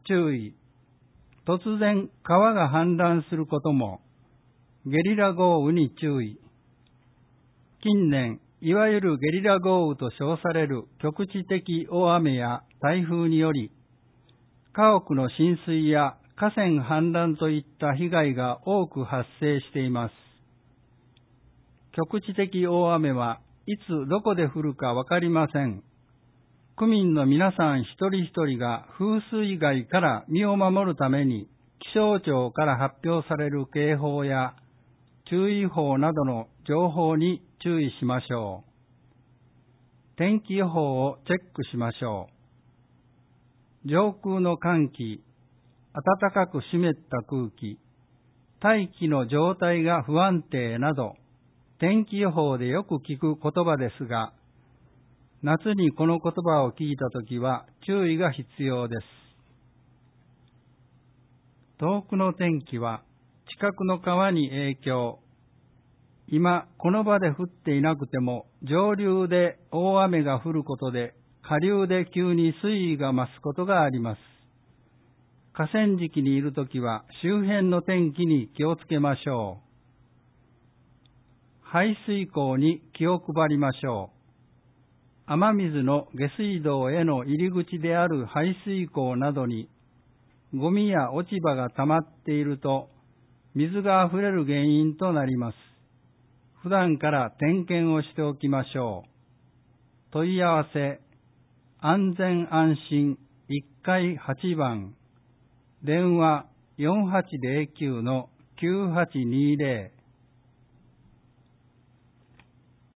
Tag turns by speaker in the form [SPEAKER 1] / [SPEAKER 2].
[SPEAKER 1] 注意。突然川が氾濫することも。ゲリラ豪雨に注意。近年、いわゆるゲリラ豪雨と称される局地的大雨や台風により、家屋の浸水や河川氾濫といった被害が多く発生しています。局地的大雨はいつどこで降るかわかりません。区民の皆さん一人一人が風水害から身を守るために気象庁から発表される警報や注意報などの情報に注意しましょう。天気予報をチェックしましょう。上空の寒気、暖かく湿った空気、大気の状態が不安定など、天気予報でよく聞く言葉ですが、夏にこの言葉を聞いたときは注意が必要です。遠くの天気は近くの川に影響。今この場で降っていなくても上流で大雨が降ることで下流で急に水位が増すことがあります。河川敷にいるときは周辺の天気に気をつけましょう。排水溝に気を配りましょう。雨水の下水道への入り口である排水溝などにゴミや落ち葉が溜まっていると水があふれる原因となります。普段から点検をしておきましょう。問い合わせ、安全安心1階8番、電話4809-9820